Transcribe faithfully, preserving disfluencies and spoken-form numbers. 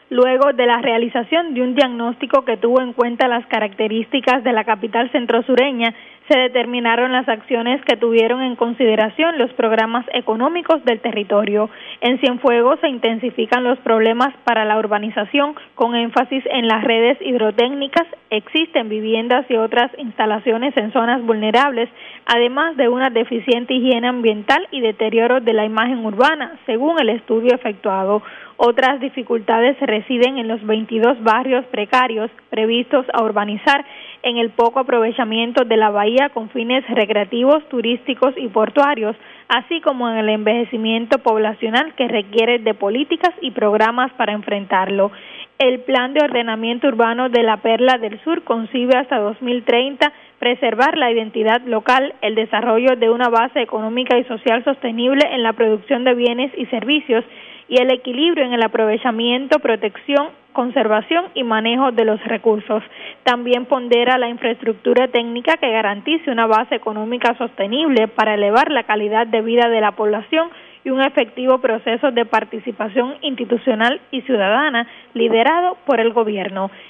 luego de la realización de un diagnóstico que tuvo en cuenta las características de la capital centrosureña. Se determinaron las acciones que tuvieron en consideración los programas económicos del territorio. En Cienfuegos se intensifican los problemas para la urbanización con énfasis en las redes hidrotécnicas. Existen viviendas y otras instalaciones en zonas vulnerables, además de una deficiente higiene ambiental y deterioro de la imagen urbana, según el estudio efectuado. Otras dificultades residen en los veintidós barrios precarios previstos a urbanizar, en el poco aprovechamiento de la bahía con fines recreativos, turísticos y portuarios, así como en el envejecimiento poblacional que requiere de políticas y programas para enfrentarlo. El Plan de Ordenamiento Urbano de la Perla del Sur concibe hasta dos mil treinta preservar la identidad local, el desarrollo de una base económica y social sostenible en la producción de bienes y servicios y el equilibrio en el aprovechamiento, protección, conservación y manejo de los recursos. También pondera la infraestructura técnica que garantice una base económica sostenible para elevar la calidad de vida de la población y un efectivo proceso de participación institucional y ciudadana liderado por el gobierno.